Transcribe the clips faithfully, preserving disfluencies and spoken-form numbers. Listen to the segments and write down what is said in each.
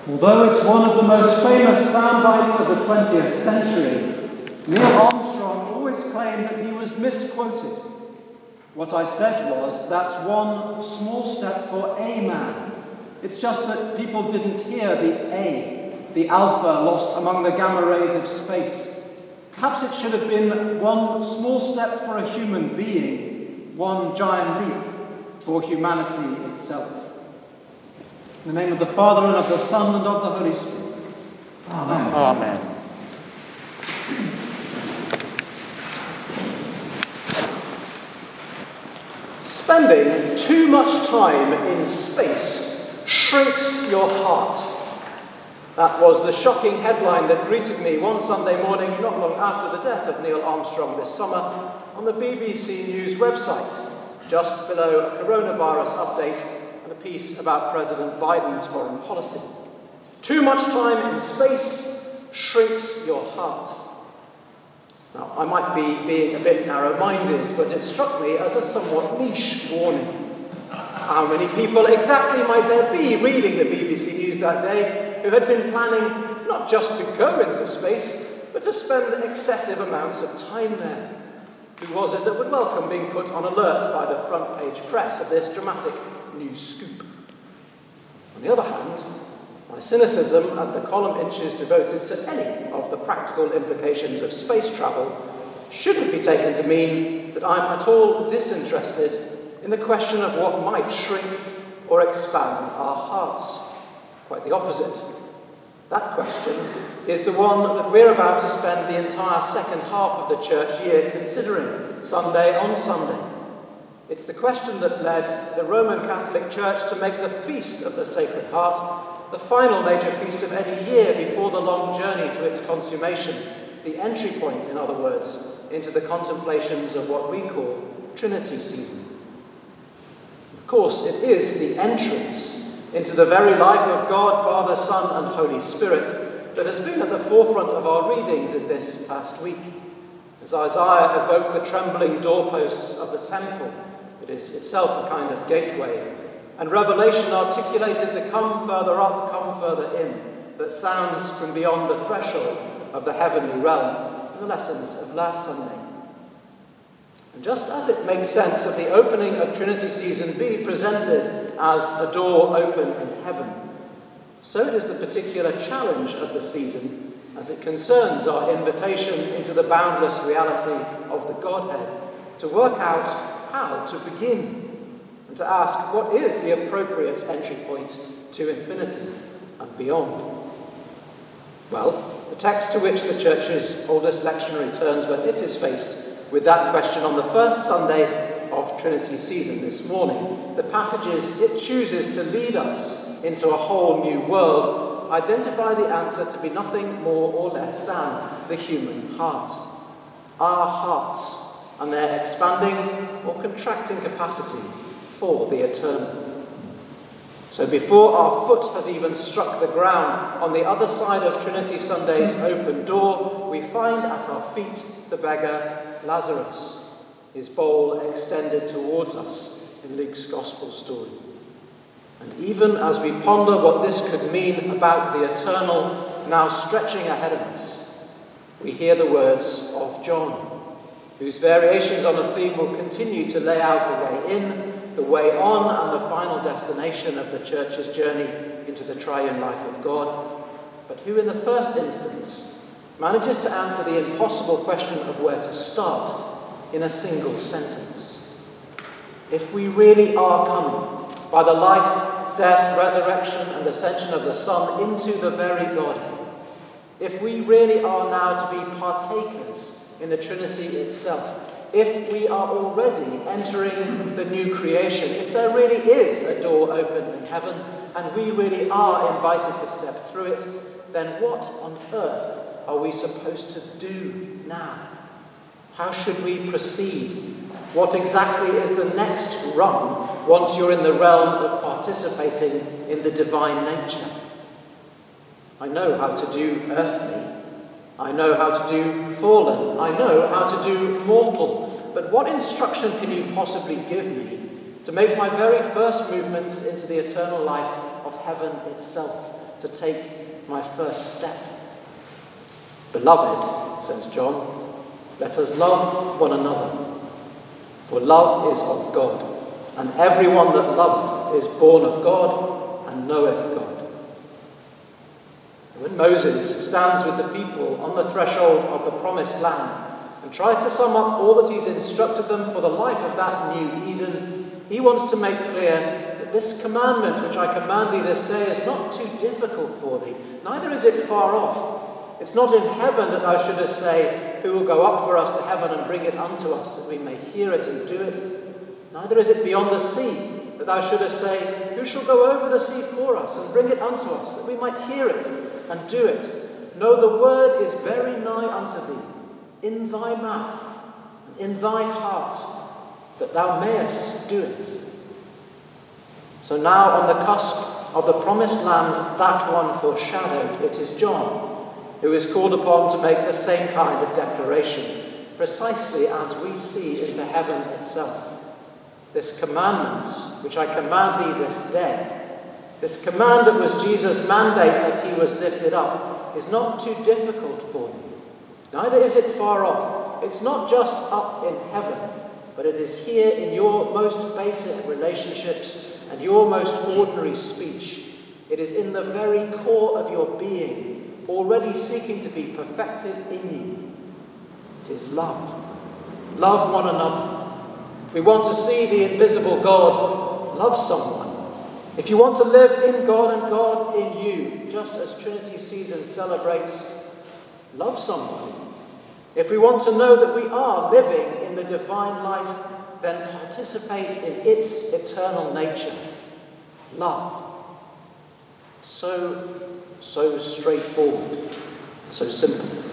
Although it's one of the most famous sound bites of the twentieth century, Neil Armstrong always claimed that he was misquoted. What I said was, that's one small step for a man. It's just that people didn't hear the A, the alpha lost among the gamma rays of space. Perhaps it should have been one small step for a human being, one giant leap for humanity itself. In the name of the Father, and of the Son, and of the Holy Spirit. Amen. Amen. Spending too much time in space shrinks your heart. That was the shocking headline that greeted me one Sunday morning not long after the death of Neil Armstrong this summer on the B B C News website, just below a coronavirus update and a piece about President Biden's foreign policy. Too much time in space shrinks your heart. Now, I might be being a bit narrow-minded, but it struck me as a somewhat niche warning. How many people exactly might there be reading the B B C News that day who had been planning not just to go into space, but to spend excessive amounts of time there? Who was it that would welcome being put on alert by the front-page press of this dramatic news scoop? On the other hand, my cynicism at the column inches devoted to any of the practical implications of space travel shouldn't be taken to mean that I'm at all disinterested in the question of what might shrink or expand our hearts. Quite the opposite. That question is the one that we're about to spend the entire second half of the church year considering, Sunday on Sunday. It's the question that led the Roman Catholic Church to make the Feast of the Sacred Heart the final major feast of any year before the long journey to its consummation, the entry point, in other words, into the contemplations of what we call Trinity season. Of course, it is the entrance into the very life of God, Father, Son, and Holy Spirit that has been at the forefront of our readings in this past week. As Isaiah evoked the trembling doorposts of the temple, it is itself a kind of gateway, and Revelation articulated the come further up, come further in, that sounds from beyond the threshold of the heavenly realm, the lessons of last Sunday. And just as it makes sense that the opening of Trinity season be presented as a door open in heaven, so it is the particular challenge of the season as it concerns our invitation into the boundless reality of the Godhead to work out how to begin, and to ask what is the appropriate entry point to infinity and beyond. Well, the text to which the Church's oldest lectionary turns when it is faced with that question on the first Sunday of Trinity season this morning, the passages it chooses to lead us into a whole new world, identify the answer to be nothing more or less than the human heart. Our hearts and their expanding or contracting capacity for the eternal. So before our foot has even struck the ground, on the other side of Trinity Sunday's open door, we find at our feet the beggar Lazarus, his bowl extended towards us in Luke's Gospel story. And even as we ponder what this could mean about the eternal now stretching ahead of us, we hear the words of John, whose variations on the theme will continue to lay out the way in, the way on, and the final destination of the Church's journey into the triune life of God, but who in the first instance manages to answer the impossible question of where to start in a single sentence. If we really are coming by the life, death, resurrection, and ascension of the Son into the very Godhead, if we really are now to be partakers in the Trinity itself, if we are already entering the new creation, if there really is a door open in heaven, and we really are invited to step through it, then what on earth are we supposed to do now? How should we proceed? What exactly is the next rung once you're in the realm of participating in the divine nature? I know how to do earthly. I know how to do fallen. I know how to do mortal. But what instruction can you possibly give me to make my very first movements into the eternal life of heaven itself? to take my first step. Beloved, says John, let us love one another, for love is of God, and everyone that loveth is born of God and knoweth God. When Moses stands with the people on the threshold of the promised land and tries to sum up all that he's instructed them for the life of that new Eden, he wants to make clear that this commandment which I command thee this day is not too difficult for thee, neither is it far off. It's not in heaven that thou shouldest say, who will go up for us to heaven and bring it unto us, that we may hear it and do it? Neither is it beyond the sea, that thou shouldest say, who shall go over the sea for us and bring it unto us, that we might hear it and do it? No, the word is very nigh unto thee, in thy mouth, and in thy heart, that thou mayest do it. So now on the cusp of the promised land, that one foreshadowed, it is John, who is called upon to make the same kind of declaration, precisely as we see into heaven itself. This commandment, which I command thee this day, this command that was Jesus' mandate as he was lifted up, is not too difficult for thee. Neither is it far off. It's not just up in heaven, but it is here in your most basic relationships and your most ordinary speech. It is in the very core of your being, already seeking to be perfected in you. It is love. Love one another. If we want to see the invisible God, love someone. If you want to live in God and God in you, just as Trinity season celebrates, love someone. If we want to know that we are living in the divine life, then participate in its eternal nature. Love. So, so straightforward, so simple.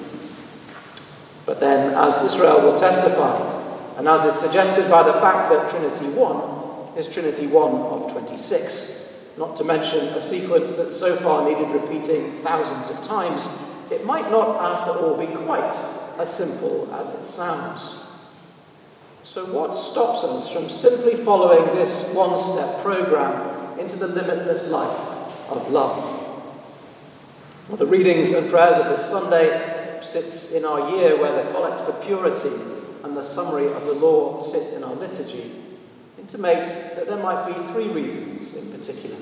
But then, as Israel will testify, and as is suggested by the fact that Trinity one is Trinity one of twenty-six, not to mention a sequence that so far needed repeating thousands of times, it might not, after all, be quite as simple as it sounds. So what stops us from simply following this one-step program into the limitless life of love? Well, the readings and prayers of this Sunday, which sits in our year where the Collect for Purity and the summary of the law sit in our liturgy, intimate that there might be three reasons in particular.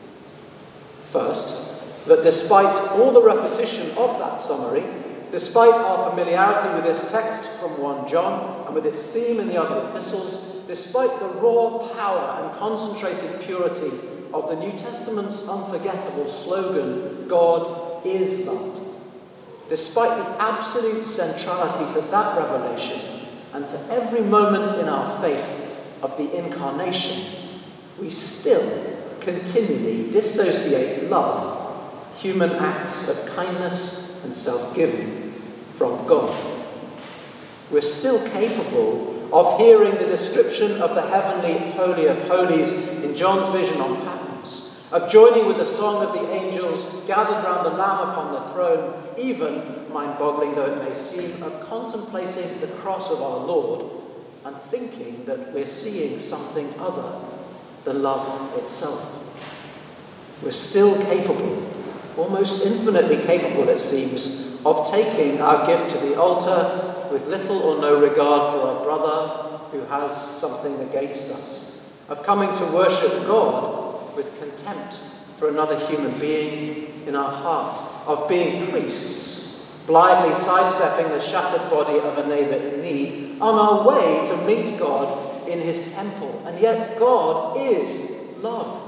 First, that despite all the repetition of that summary, despite our familiarity with this text from First John and with its theme in the other epistles, despite the raw power and concentrated purity of the New Testament's unforgettable slogan, God is love, despite the absolute centrality to that revelation and to every moment in our faith of the Incarnation, we still continually dissociate love, human acts of kindness and self-giving, from God. We're still capable of hearing the description of the heavenly Holy of Holies in John's vision on Patmos, of joining with the song of the angels gathered round the Lamb upon the throne, even, mind-boggling though it may seem, of contemplating the cross of our Lord and thinking that we're seeing something other than love itself. We're still capable, almost infinitely capable it seems, of taking our gift to the altar with little or no regard for our brother who has something against us, of coming to worship God with contempt for another human being in our heart, of being priests, blindly sidestepping the shattered body of a neighbour in need, on our way to meet God in his temple. And yet God is love.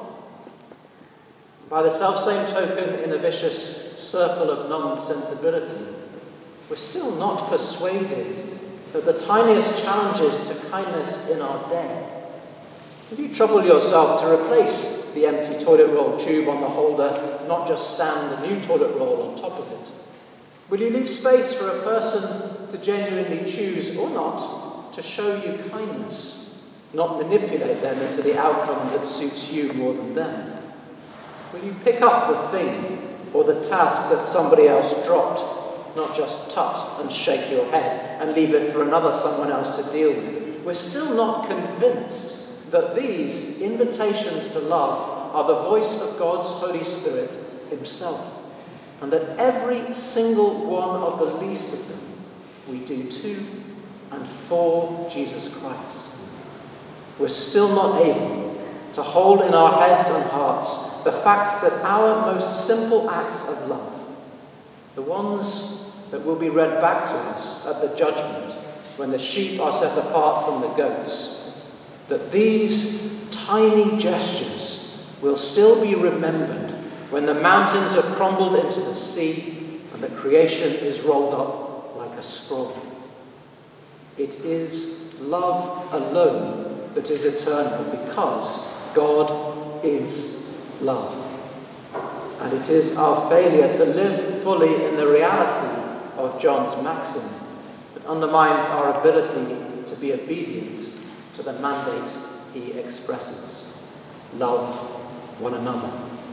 By the selfsame token, in a vicious circle of non-sensibility, we're still not persuaded that the tiniest challenges to kindness in our day. If you trouble yourself to replace the empty toilet roll tube on the holder, not just stand a new toilet roll on top of it? Will you leave space for a person to genuinely choose or not to show you kindness, not manipulate them into the outcome that suits you more than them? Will you pick up the thing or the task that somebody else dropped, not just tut and shake your head and leave it for another someone else to deal with? We're still not convinced that these invitations to love are the voice of God's Holy Spirit himself, and that every single one of the least of them we do to and for Jesus Christ. We're still not able to hold in our heads and hearts the facts that our most simple acts of love, the ones that will be read back to us at the judgment when the sheep are set apart from the goats, that these tiny gestures will still be remembered when the mountains have crumbled into the sea and the creation is rolled up like a scroll. It is love alone that is eternal, because God is love. And it is our failure to live fully in the reality of John's maxim that undermines our ability to be obedient to the mandate he expresses: love one another.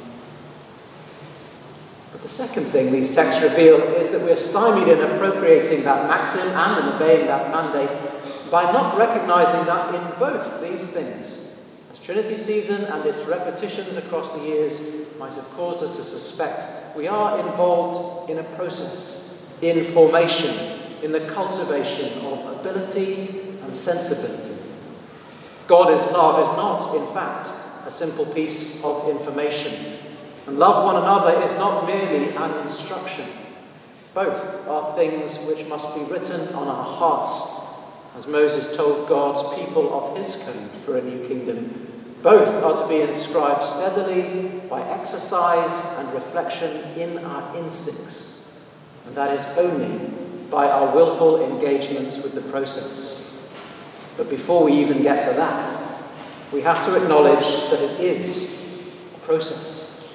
But the second thing these texts reveal is that we're stymied in appropriating that maxim and in obeying that mandate by not recognizing that in both these things, as Trinity season and its repetitions across the years might have caused us to suspect, we are involved in a process, in formation, in the cultivation of ability and sensibility. God is love is not, in fact, a simple piece of information. And love one another is not merely an instruction. Both are things which must be written on our hearts, as Moses told God's people of his code for a new kingdom. Both are to be inscribed steadily by exercise and reflection in our instincts. And that is only by our willful engagement with the process. But before we even get to that, we have to acknowledge that it is a process.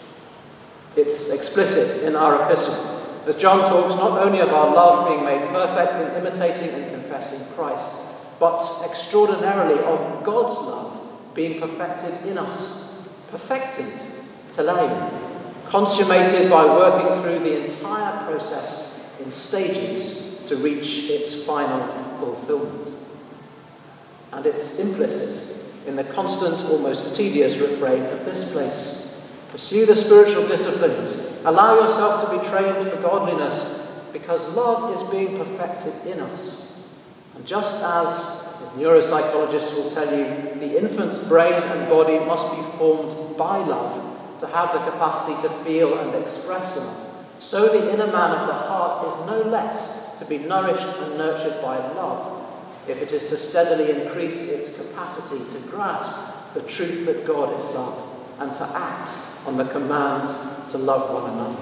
It's explicit in our epistle, as John talks not only of our love being made perfect in imitating and confessing Christ, but extraordinarily of God's love being perfected in us, perfected, teleio, consummated by working through the entire process in stages to reach its final fulfillment. And it's implicit in the constant, almost tedious refrain of this place: pursue the spiritual disciplines. Allow yourself to be trained for godliness, because love is being perfected in us. And just as, as neuropsychologists will tell you, the infant's brain and body must be formed by love to have the capacity to feel and express love, so the inner man of the heart is no less to be nourished and nurtured by love, if it is to steadily increase its capacity to grasp the truth that God is love and to act on the command to love one another.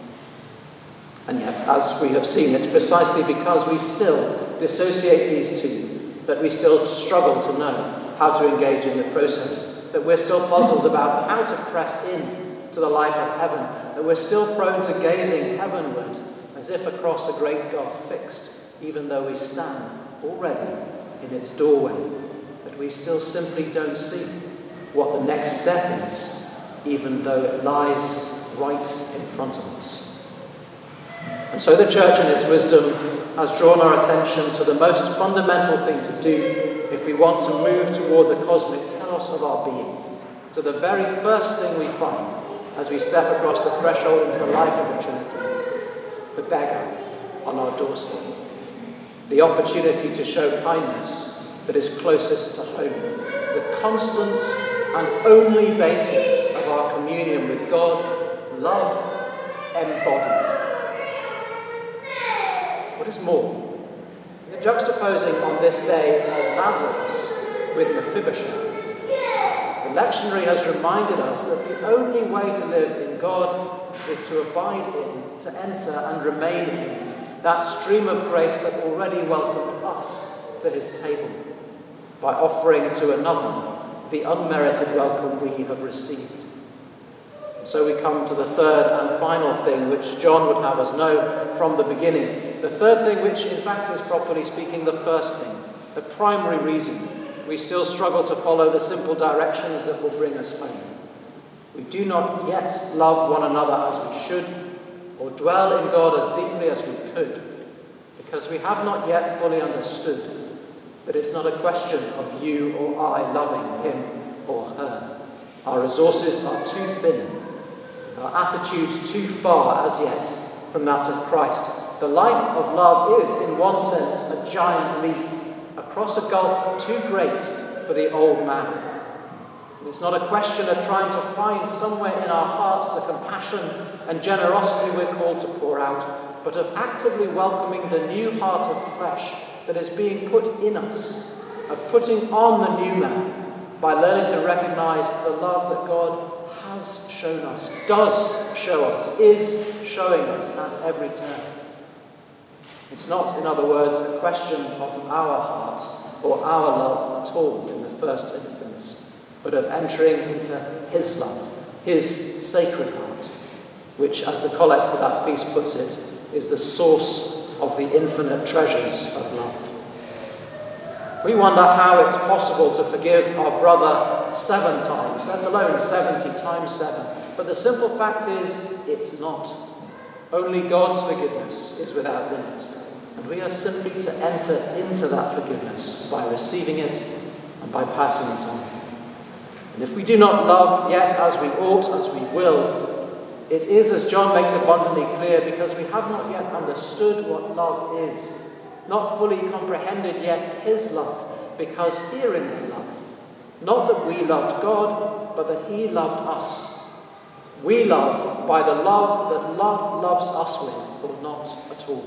And yet, as we have seen, it's precisely because we still dissociate these two that we still struggle to know how to engage in the process, that we're still puzzled about how to press in to the life of heaven, that we're still prone to gazing heavenward as if across a great gulf fixed, even though we stand already in its doorway, that we still simply don't see what the next step is, even though it lies right in front of us. And so the Church in its wisdom has drawn our attention to the most fundamental thing to do if we want to move toward the cosmic telos of our being, to the very first thing we find as we step across the threshold into the life of the Trinity, the beggar on our doorstep, the opportunity to show kindness that is closest to home, the constant and only basis of our communion with God, love embodied. What is more, in the juxtaposing on this day of Lazarus with Mephibosheth, the lectionary has reminded us that the only way to live in God is to abide in, to enter and remain in that stream of grace that already welcomed us to his table, by offering to another the unmerited welcome we have received. And so we come to the third and final thing which John would have us know from the beginning. The third thing, which in fact is, properly speaking, the first thing, the primary reason we still struggle to follow the simple directions that will bring us home. We do not yet love one another as we should, or dwell in God as deeply as we could, because we have not yet fully understood that it's not a question of you or I loving him or her, Our resources are too thin, our attitudes too far as yet from that of Christ. The life of love is, in one sense, a giant leap across a gulf too great for the old man. And it's not a question of trying to find somewhere in our hearts the compassion and generosity we're called to pour out, but of actively welcoming the new heart of flesh that is being put in us, of putting on the new man by learning to recognize the love that God has shown us, does show us, is showing us at every turn. It's not, in other words, a question of our heart or our love at all in the first instance, but of entering into his love, his sacred heart, which, as the collect for that feast puts it, is the source of the infinite treasures of love. We wonder how it's possible to forgive our brother seven times, let alone seventy times seven. But the simple fact is, it's not. Only God's forgiveness is without limit. And we are simply to enter into that forgiveness by receiving it and by passing it on. And if we do not love yet as we ought, as we will, it is, as John makes abundantly clear, because we have not yet understood what love is, not fully comprehended yet his love, because herein is love. Not that we loved God, but that he loved us. We love by the love that love loves us with, or not at all.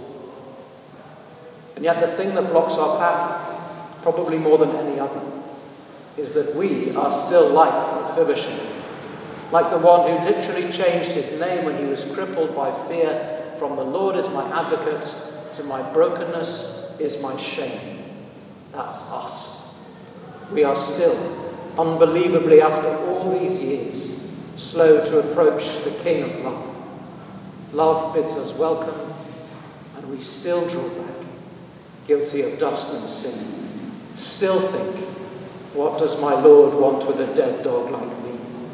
And yet the thing that blocks our path, probably more than any other, is that we are still like Mephibosheth, like the one who literally changed his name when he was crippled by fear from "the Lord is my advocate" to "my brokenness is my shame." That's us. We are still, unbelievably after all these years, slow to approach the King of love. Love bids us welcome, and we still draw back, guilty of dust and sin. Still think, what does my Lord want with a dead dog like me?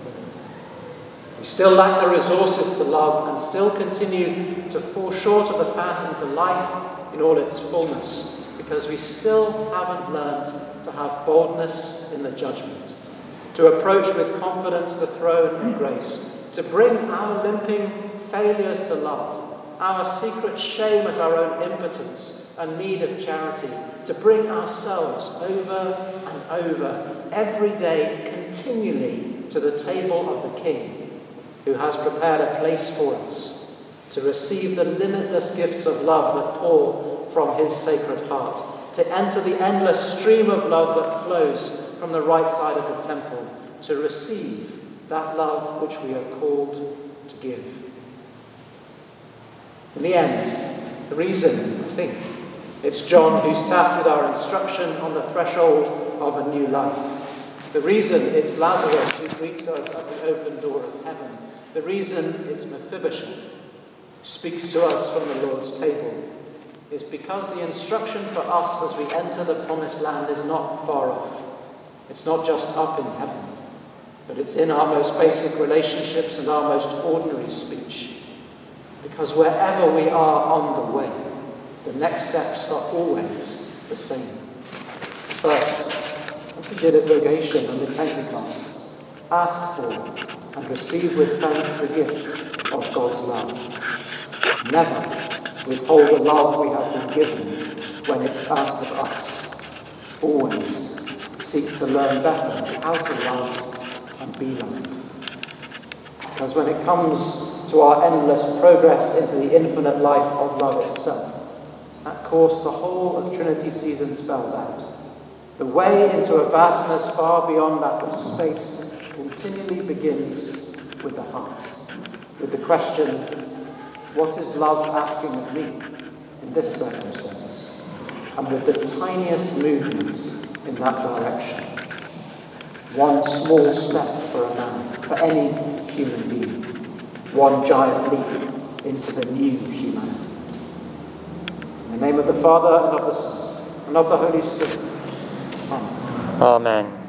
We still lack the resources to love and still continue to fall short of the path into life in all its fullness, because we still haven't learned to have boldness in the judgment, to approach with confidence the throne of grace, to bring our limping failures to love, our secret shame at our own impotence and need of charity, to bring ourselves over and over every day continually to the table of the King, who has prepared a place for us to receive the limitless gifts of love that pour from his sacred heart, to enter the endless stream of love that flows from the right side of the temple, to receive that love which we are called to give. In the end, the reason, I think, it's John who's tasked with our instruction on the threshold of a new life. The reason it's Lazarus who greets us at the open door of heaven. The reason it's Mephibosheth who speaks to us from the Lord's table is because the instruction for us as we enter the promised land is not far off. It's not just up in heaven, but it's in our most basic relationships and our most ordinary speech. Because wherever we are on the way, the next steps are always the same. First, as we did at Rogation and at Pentecost, ask for and receive with thanks the gift of God's love. Never withhold the love we have been given when it's asked of us. Always seek to learn better how to love and be loved. Because when it comes to our endless progress into the infinite life of love itself, that course the whole of Trinity season spells out. The way into a vastness far beyond that of space continually begins with the heart, with the question, what is love asking of me in this circumstance? And with the tiniest movement in that direction. One small step for a man, for any human being. One giant leap into the new humanity. In the name of the Father, and of the Son, and of the Holy Spirit. Amen. Amen.